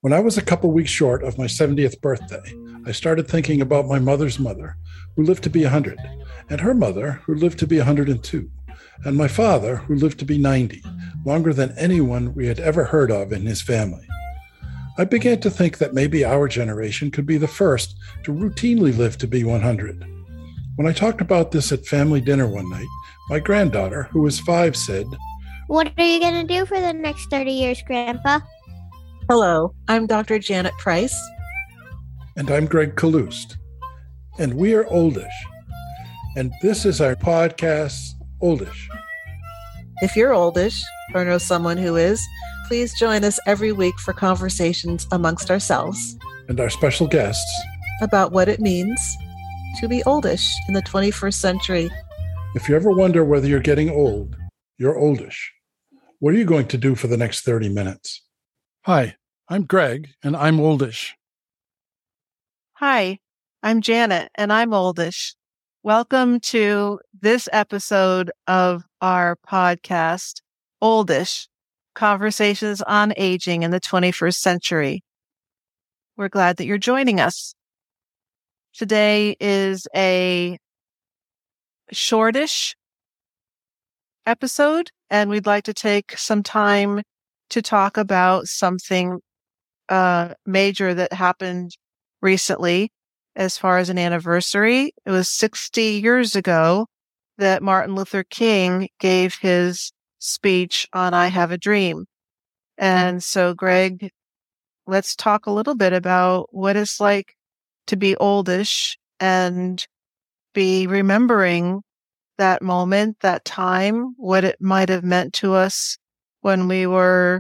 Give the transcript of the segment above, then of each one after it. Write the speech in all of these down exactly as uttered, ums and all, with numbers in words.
When I was a couple weeks short of my seventieth birthday, I started thinking about my mother's mother, who lived to be one hundred, and her mother, who lived to be one hundred two, and my father, who lived to be ninety, longer than anyone we had ever heard of in his family. I began to think that maybe our generation could be the first to routinely live to be one hundred. When I talked about this at family dinner one night, my granddaughter, who was five, said, "What are you going to do for the next thirty years, Grandpa?" Hello, I'm Doctor Janet Price. And I'm Greg Kalust. And we are Oldish. And this is our podcast, Oldish. If you're oldish or know someone who is, please join us every week for conversations amongst ourselves And our special guests about what it means to be oldish in the twenty-first century. If you ever wonder whether you're getting old, you're oldish. What are you going to do for the next thirty minutes? Hi, I'm Greg, and I'm oldish. Hi, I'm Janet, and I'm oldish. Welcome to this episode of our podcast, Oldish, Conversations on Aging in the twenty-first century. We're glad that you're joining us. Today is a shortish episode, and we'd like to take some time to talk about something uh, major that happened recently as far as an anniversary. It was sixty years ago that Martin Luther King gave his speech on I Have a Dream. And so, Greg, let's talk a little bit about what it's like to be oldish and be remembering that moment, that time, what it might have meant to us when we were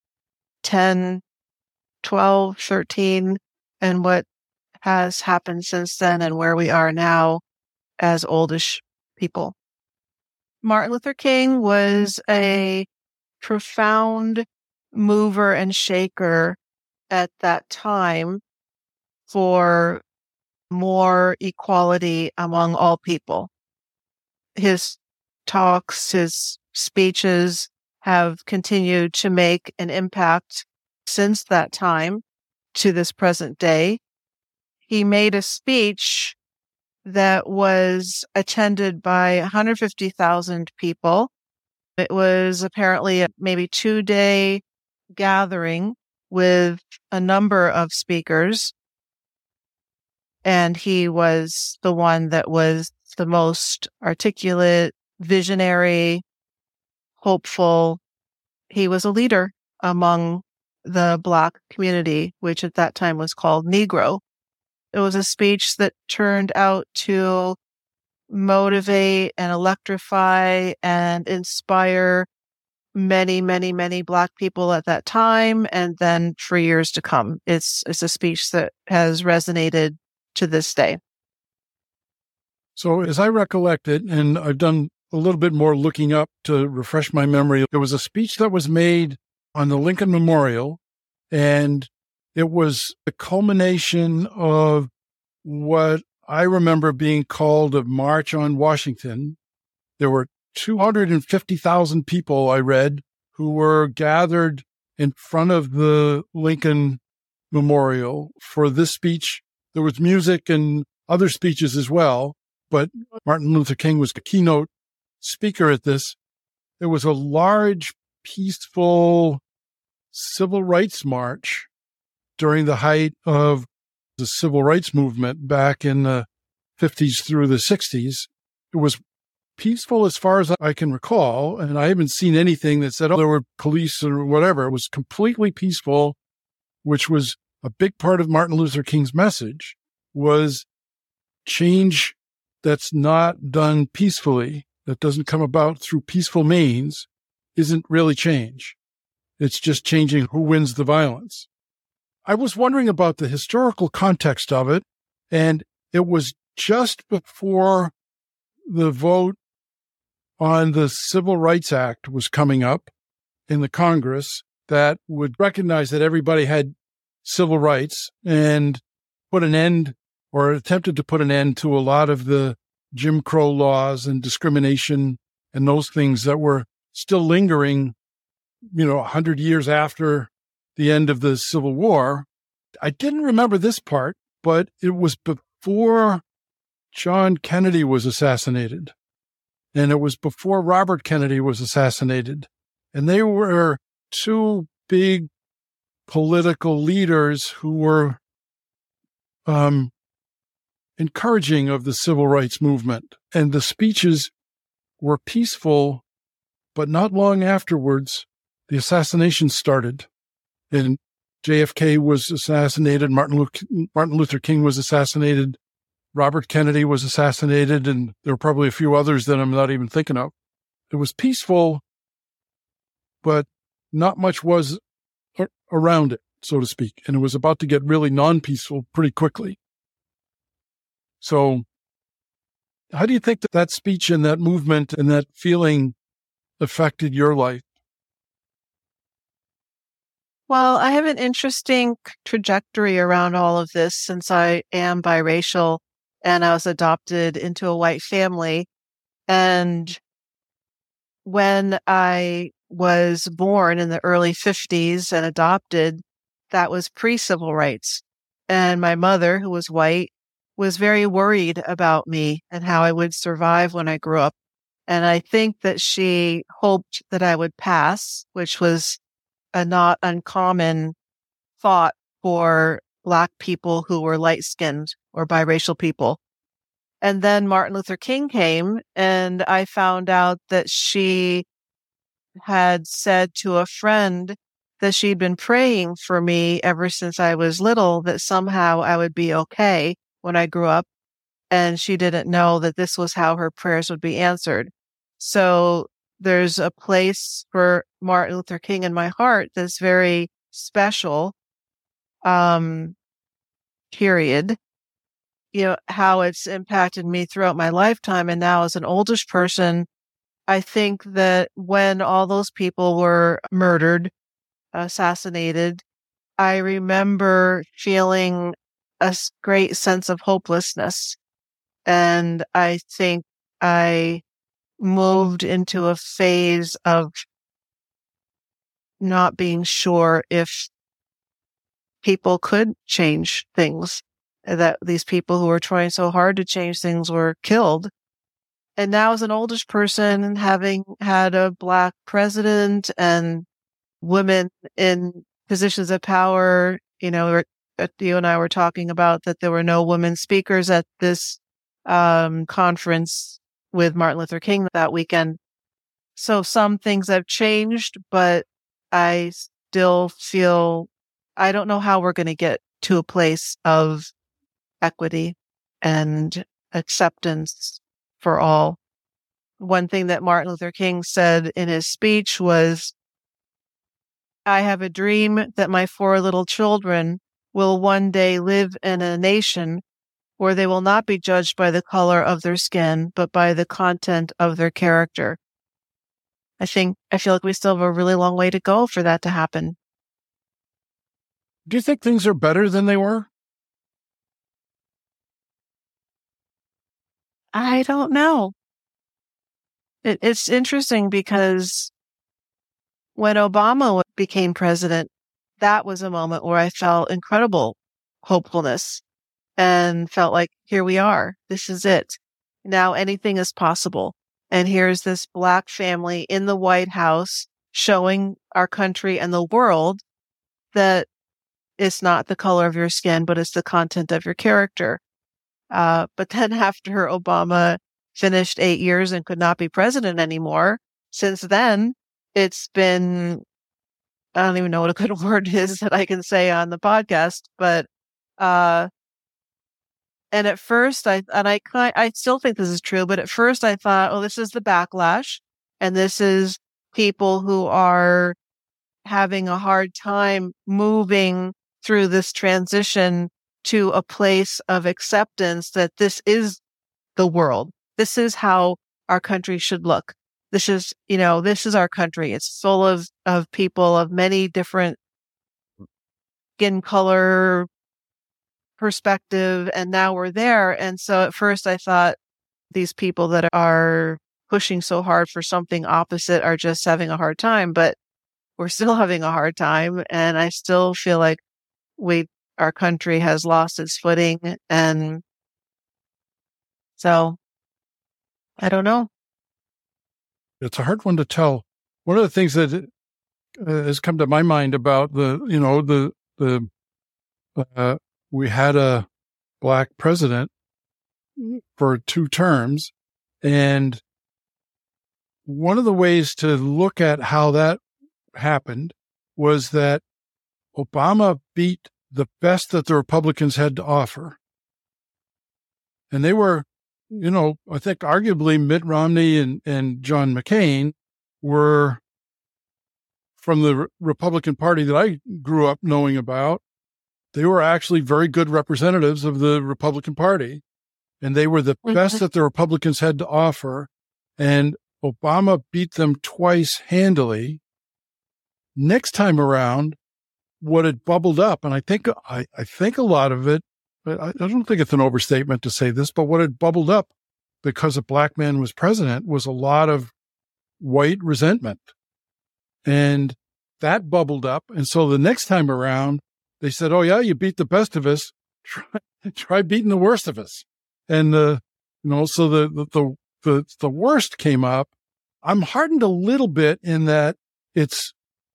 ten, twelve, thirteen, and what has happened since then and where we are now as oldish people. Martin Luther King was a profound mover and shaker at that time for more equality among all people. His talks, his speeches have continued to make an impact since that time to this present day. He made a speech that was attended by one hundred fifty thousand people. It was apparently a maybe two-day gathering with a number of speakers. And he was the one that was the most articulate, visionary, hopeful. He was a leader among the Black community, which at that time was called Negro. It was a speech that turned out to motivate and electrify and inspire many, many, many Black people at that time, and then for years to come. It's, it's a speech that has resonated to this day. So as I recollect it, and I've done a little bit more looking up to refresh my memory, there was a speech that was made on the Lincoln Memorial, and it was the culmination of what I remember being called a March on Washington. There were two hundred fifty thousand people, I read, who were gathered in front of the Lincoln Memorial for this speech. There was music and other speeches as well, but Martin Luther King was the keynote speaker at this. There was a large, peaceful civil rights march during the height of the civil rights movement back in the fifties through the sixties. It was peaceful as far as I can recall, and I haven't seen anything that said, oh, there were police or whatever. It was completely peaceful, which was a big part of Martin Luther King's message, was change that's not done peacefully, that doesn't come about through peaceful means, isn't really change. It's just changing who wins the violence. I was wondering about the historical context of it, and it was just before the vote on the Civil Rights Act was coming up in the Congress that would recognize that everybody had civil rights and put an end or attempted to put an end to a lot of the Jim Crow laws and discrimination and those things that were still lingering, you know, a hundred years after the end of the Civil War. I didn't remember this part, but it was before John Kennedy was assassinated, and it was before Robert Kennedy was assassinated. And they were two big political leaders who were um, encouraging of the civil rights movement. And the speeches were peaceful, but not long afterwards, the assassination started. And J F K was assassinated, Martin Luther, Martin Luther King was assassinated, Robert Kennedy was assassinated, and there were probably a few others that I'm not even thinking of. It was peaceful, but not much was around it, so to speak. And it was about to get really non-peaceful pretty quickly. So how do you think that that speech and that movement and that feeling affected your life? Well, I have an interesting trajectory around all of this since I am biracial and I was adopted into a white family. And when I was born in the early fifties and adopted, that was pre-civil rights. And my mother, who was white, was very worried about me and how I would survive when I grew up. And I think that she hoped that I would pass, which was a not uncommon thought for Black people who were light-skinned or biracial people. And then Martin Luther King came, and I found out that she had said to a friend that she'd been praying for me ever since I was little, that somehow I would be okay when I grew up. And she didn't know that this was how her prayers would be answered. So there's a place for Martin Luther King in my heart that's very special, um, period. You know, how it's impacted me throughout my lifetime. And now as an oldish person, I think that when all those people were murdered, assassinated, I remember feeling a great sense of hopelessness. And I think I moved into a phase of not being sure if people could change things, that these people who were trying so hard to change things were killed. And now as an oldish person, having had a Black president and women in positions of power, you know, you and I were talking about that there were no women speakers at this um, conference with Martin Luther King that weekend. So some things have changed, but I still feel, I don't know how we're going to get to a place of equity and acceptance for all. One thing that Martin Luther King said in his speech was, I have a dream that my four little children will one day live in a nation where they will not be judged by the color of their skin, but by the content of their character. I think, I feel like we still have a really long way to go for that to happen. Do you think things are better than they were? I don't know. It, it's interesting because when Obama became president, that was a moment where I felt incredible hopefulness and felt like, here we are. This is it. Now anything is possible. And here's this Black family in the White House showing our country and the world that it's not the color of your skin, but it's the content of your character. Uh, but then after Obama finished eight years and could not be president anymore, since then, it's been, I don't even know what a good word is that I can say on the podcast, but, uh, and at first I, and I, I still think this is true, but at first I thought, oh, this is the backlash, and this is people who are having a hard time moving through this transition to a place of acceptance that this is the world. This is how our country should look. This is, you know, this is our country. It's full of, of people of many different skin color, perspective, and now we're there. And so at first I thought these people that are pushing so hard for something opposite are just having a hard time. But we're still having a hard time. And I still feel like we, our country has lost its footing. And so I don't know. It's a hard one to tell. One of the things that uh, has come to my mind about the, you know, the, the, uh, we had a Black president for two terms. And one of the ways to look at how that happened was that Obama beat the best that the Republicans had to offer. And they were, you know, I think arguably Mitt Romney and, and John McCain were from the Re- Republican Party that I grew up knowing about. They were actually very good representatives of the Republican Party, and they were the mm-hmm. best that the Republicans had to offer. And Obama beat them twice handily. Next time around, what had bubbled up, and I think I, I think a lot of it, I, I don't think it's an overstatement to say this, but what had bubbled up because a Black man was president was a lot of white resentment. And that bubbled up. And so the next time around, they said, oh, yeah, you beat the best of us. Try, try beating the worst of us. And, uh, you know, so the, the, the, the, the worst came up. I'm hardened a little bit in that it's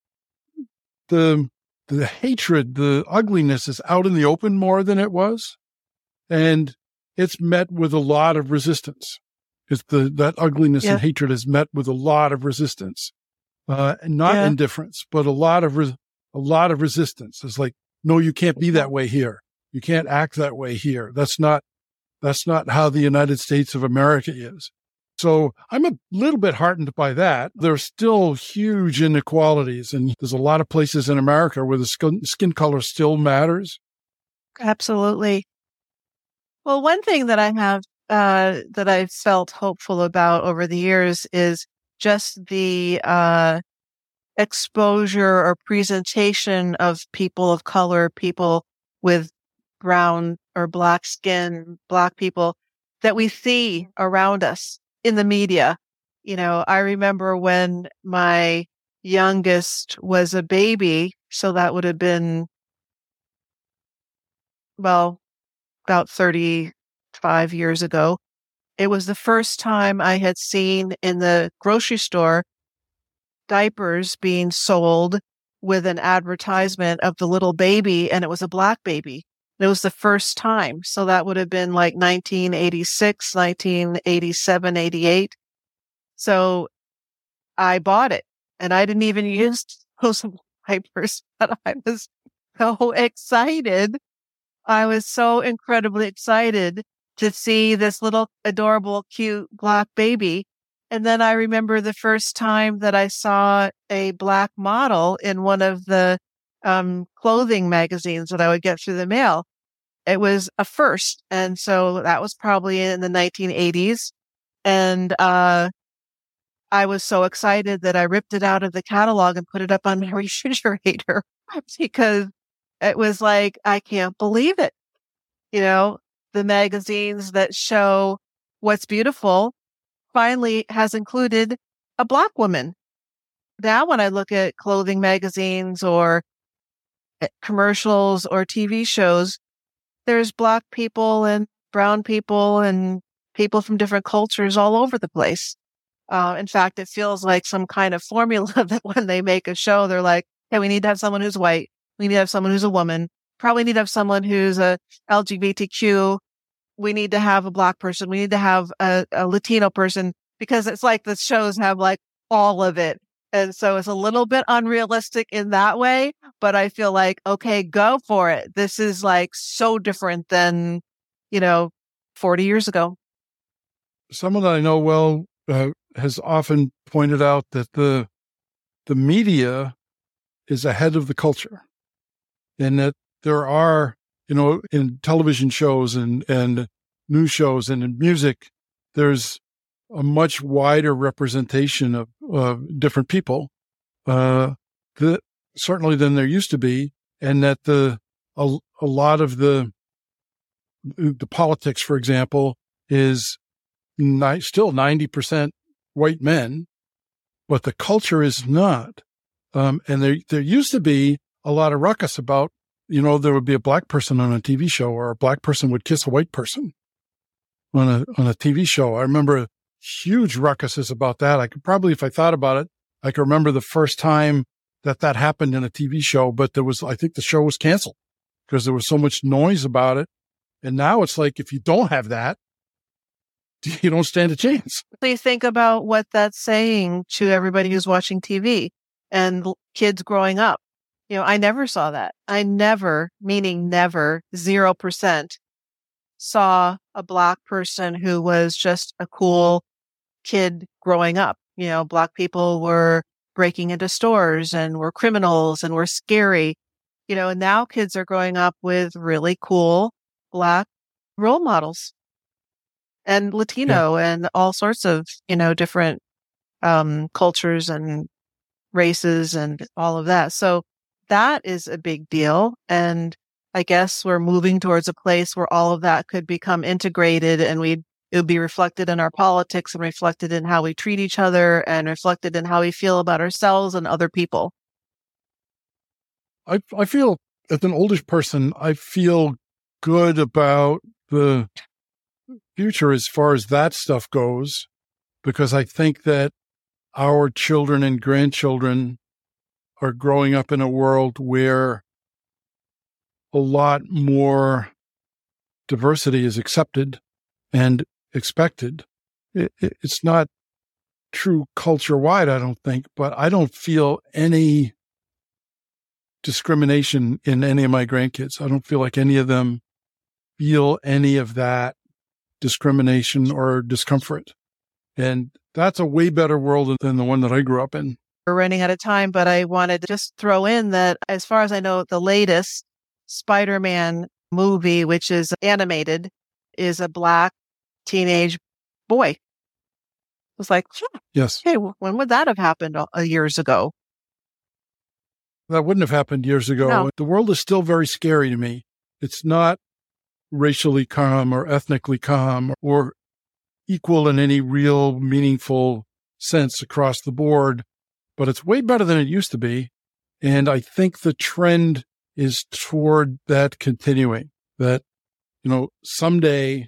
the, the hatred, the ugliness is out in the open more than it was. And it's met with a lot of resistance. It's the, that ugliness yeah. and hatred is met with a lot of resistance. Uh, and not yeah. indifference, but a lot of, re- a lot of resistance. It's like, no, you can't be that way here. You can't act that way here. That's not, that's not how the United States of America is. So I'm a little bit heartened by that. There's still huge inequalities, and there's a lot of places in America where the skin, skin color still matters. Absolutely. Well, one thing that I have, uh, that I've felt hopeful about over the years is just the, uh, exposure or presentation of people of color, people with brown or black skin, black people that we see around us in the media. You know, I remember when my youngest was a baby, so that would have been, well, about thirty-five years ago. It was the first time I had seen in the grocery store diapers being sold with an advertisement of the little baby, and it was a black baby. It was the first time. So that would have been like nineteen eighty-six, nineteen eighty-seven, eighty-eight. So I bought it, and I didn't even use those diapers, but I was so excited. I was so incredibly excited to see this little adorable, cute black baby. And then I remember the first time that I saw a black model in one of the um, clothing magazines that I would get through the mail. It was a first. And so that was probably in the nineteen eighties. And uh, I was so excited that I ripped it out of the catalog and put it up on my refrigerator because it was like, I can't believe it. You know, the magazines that show what's beautiful finally has included a black woman. Now, when I look at clothing magazines or commercials or T V shows, there's black people and brown people and people from different cultures all over the place. Uh, in fact, it feels like some kind of formula that when they make a show, they're like, hey, we need to have someone who's white. We need to have someone who's a woman. Probably need to have someone who's a L G B T Q. We need to have a black person. We need to have a, a Latino person, because it's like the shows have like all of it. And so it's a little bit unrealistic in that way, but I feel like, okay, go for it. This is like so different than, you know, forty years ago. Someone that I know well uh, has often pointed out that the, the media is ahead of the culture, and that there are, you know, in television shows and, and news shows and in music, there's a much wider representation of, of different people, uh, that, certainly than there used to be. And that the, a, a lot of the, the politics, for example, is ni- still ninety percent white men, but the culture is not. Um, and there, there used to be a lot of ruckus about, you know, there would be a black person on a T V show, or a black person would kiss a white person on a, on a T V show. I remember huge ruckuses about that. I could probably, if I thought about it, I could remember the first time that that happened in a T V show, but there was, I think the show was canceled because there was so much noise about it. And now it's like, if you don't have that, you don't stand a chance. So you think about what that's saying to everybody who's watching T V and l- kids growing up. You know, I never saw that. I never, meaning never, zero percent, saw a black person who was just a cool kid growing up. You know, black people were breaking into stores and were criminals and were scary. You know, and now kids are growing up with really cool black role models. And Latino yeah. and all sorts of, you know, different um, cultures and races and all of that. So that is a big deal. And I guess we're moving towards a place where all of that could become integrated, and we it would be reflected in our politics and reflected in how we treat each other and reflected in how we feel about ourselves and other people. I I feel, as an oldish person, I feel good about the future as far as that stuff goes, because I think that our children and grandchildren are growing up in a world where a lot more diversity is accepted and expected. It, it, it's not true culture-wide, I don't think, but I don't feel any discrimination in any of my grandkids. I don't feel like any of them feel any of that discrimination or discomfort. And that's a way better world than the one that I grew up in. We're running out of time, but I wanted to just throw in that, as far as I know, the latest Spider-Man movie, which is animated, is a black teenage boy. It was like, huh, yes. Hey, when would that have happened uh, years ago? That wouldn't have happened years ago. No. The world is still very scary to me. It's not racially calm or ethnically calm or equal in any real meaningful sense across the board, but it's way better than it used to be. And I think the trend is toward that continuing, that, you know, someday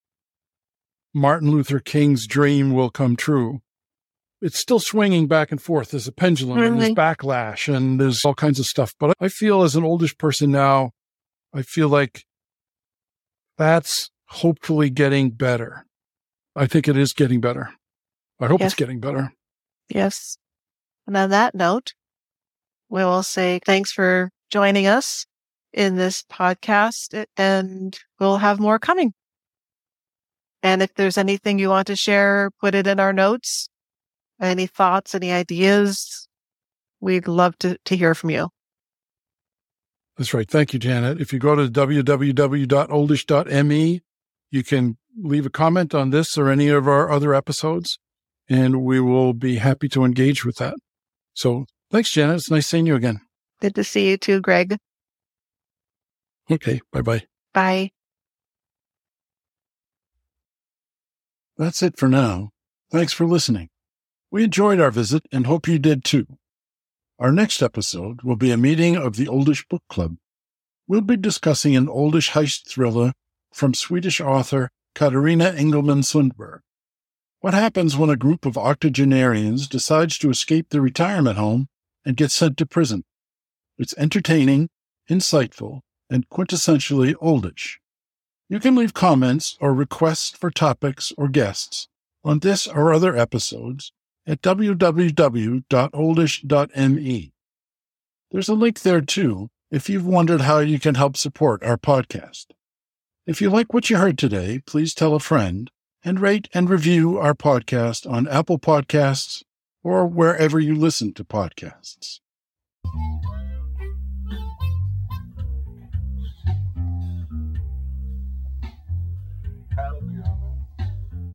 Martin Luther King's dream will come true. It's still swinging back and forth. There's a pendulum Really? and there's backlash and there's all kinds of stuff. But I feel, as an oldish person now, I feel like that's hopefully getting better. I think it is getting better. I hope Yes. it's getting better. Yes. And on that note, we will say thanks for joining us in this podcast, and we'll have more coming. And if there's anything you want to share, put it in our notes. Any thoughts, any ideas, we'd love to, to hear from you. That's right. Thank you, Janet. If you go to w w w dot oldish dot m e, you can leave a comment on this or any of our other episodes, and we will be happy to engage with that. So thanks, Janet. It's nice seeing you again. Good to see you too, Greg. Okay. Bye-bye. Bye. That's it for now. Thanks for listening. We enjoyed our visit and hope you did too. Our next episode will be a meeting of the Oldish Book Club. We'll be discussing an oldish heist thriller from Swedish author Katarina Engelman Sundberg. What happens when a group of octogenarians decides to escape their retirement home and get sent to prison? It's entertaining, insightful, and quintessentially oldish. You can leave comments or requests for topics or guests on this or other episodes at w w w dot oldish dot m e. There's a link there, too, if you've wondered how you can help support our podcast. If you like what you heard today, please tell a friend and rate and review our podcast on Apple Podcasts or wherever you listen to podcasts.